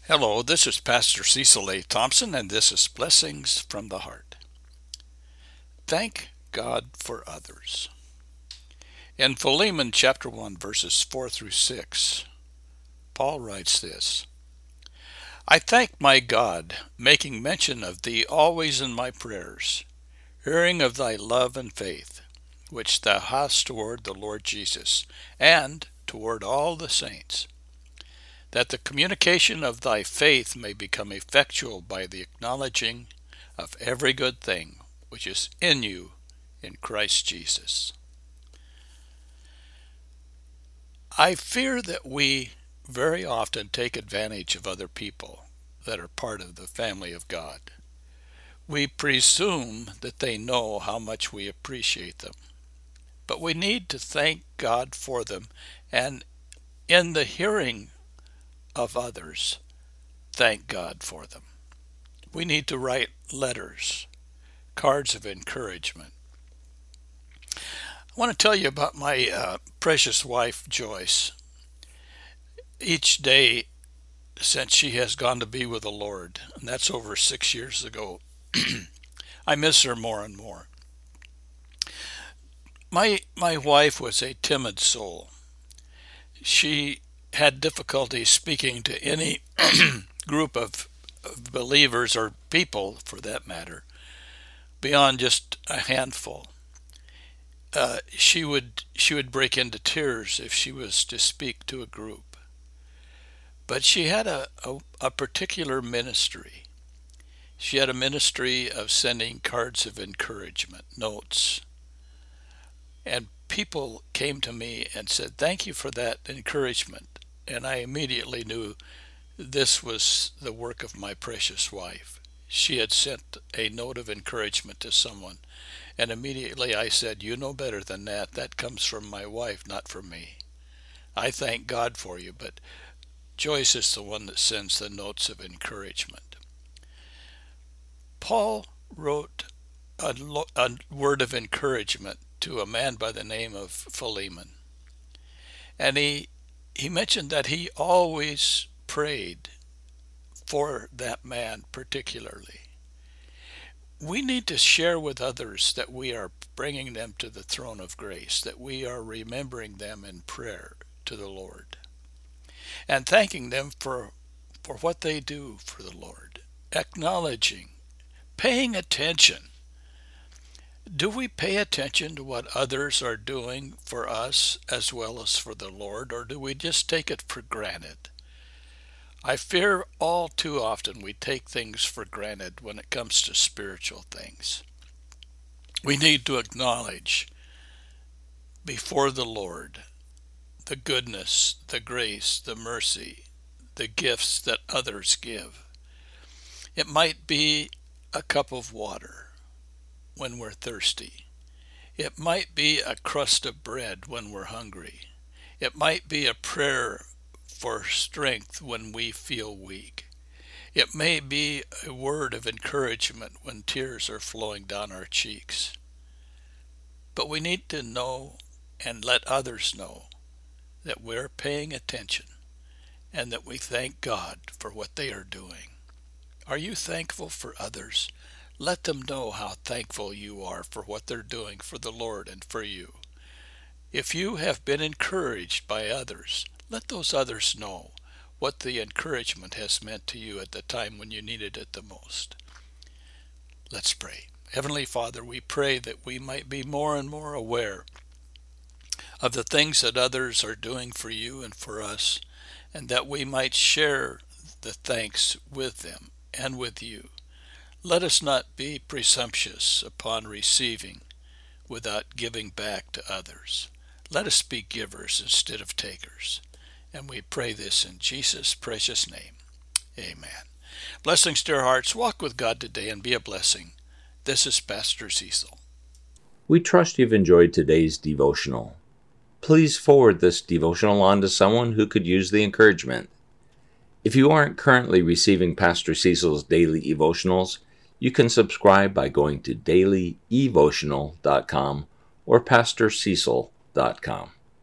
Hello, this is Pastor Cecil A. Thompson, and this is Blessings from the Heart. Thank God for others. In Philemon chapter 1, verses 4 through 6, Paul writes this: I thank my God, making mention of thee always in my prayers, hearing of thy love and faith, which thou hast toward the Lord Jesus, and toward all the saints, that the communication of thy faith may become effectual by the acknowledging of every good thing which is in you in Christ Jesus. I fear that we very often take advantage of other people that are part of the family of God. We presume that they know how much we appreciate them, but we need to thank God for them, and in the hearing of others, thank God for them. We need to write letters, cards of encouragement. I want to tell you about my precious wife, Joyce. Each day since she has gone to be with the Lord, and that's over 6 years ago, I miss her more and more. My wife was a timid soul. She had difficulty speaking to any group of believers, or people for that matter, beyond just a handful. She would break into tears if she was to speak to a group. But she had a particular ministry. She had a ministry of sending cards of encouragement, notes. And people came to me and said, thank you for that encouragement. And I immediately knew this was the work of my precious wife. She had sent a note of encouragement to someone. And immediately I said, you know better than that. That comes from my wife, not from me. I thank God for you, but Joyce is the one that sends the notes of encouragement. Paul wrote a word of encouragement to a man by the name of Philemon. And he mentioned that he always prayed for that man particularly. We need to share with others that we are bringing them to the throne of grace, that we are remembering them in prayer to the Lord, and thanking them for what they do for the Lord, acknowledging, paying attention. Do we pay attention to what others are doing for us as well as for the Lord, or do we just take it for granted? I fear all too often we take things for granted when it comes to spiritual things. We need to acknowledge before the Lord the goodness, the grace, the mercy, the gifts that others give. It might be a cup of water when we're thirsty. It might be a crust of bread when we're hungry. It might be a prayer for strength when we feel weak. It may be a word of encouragement when tears are flowing down our cheeks. But we need to know and let others know that we're paying attention and that we thank God for what they are doing. Are you thankful for others? Let them know how thankful you are for what they're doing for the Lord and for you. If you have been encouraged by others, let those others know what the encouragement has meant to you at the time when you needed it the most. Let's pray. Heavenly Father, we pray that we might be more and more aware of the things that others are doing for you and for us, and that we might share the thanks with them and with you. Let us not be presumptuous upon receiving without giving back to others. Let us be givers instead of takers. And we pray this in Jesus' precious name. Amen. Blessings to our hearts. Walk with God today and be a blessing. This is Pastor Cecil. We trust you've enjoyed today's devotional. Please forward this devotional on to someone who could use the encouragement. If you aren't currently receiving Pastor Cecil's daily devotionals, you can subscribe by going to dailyevotional.com or pastorcecil.com.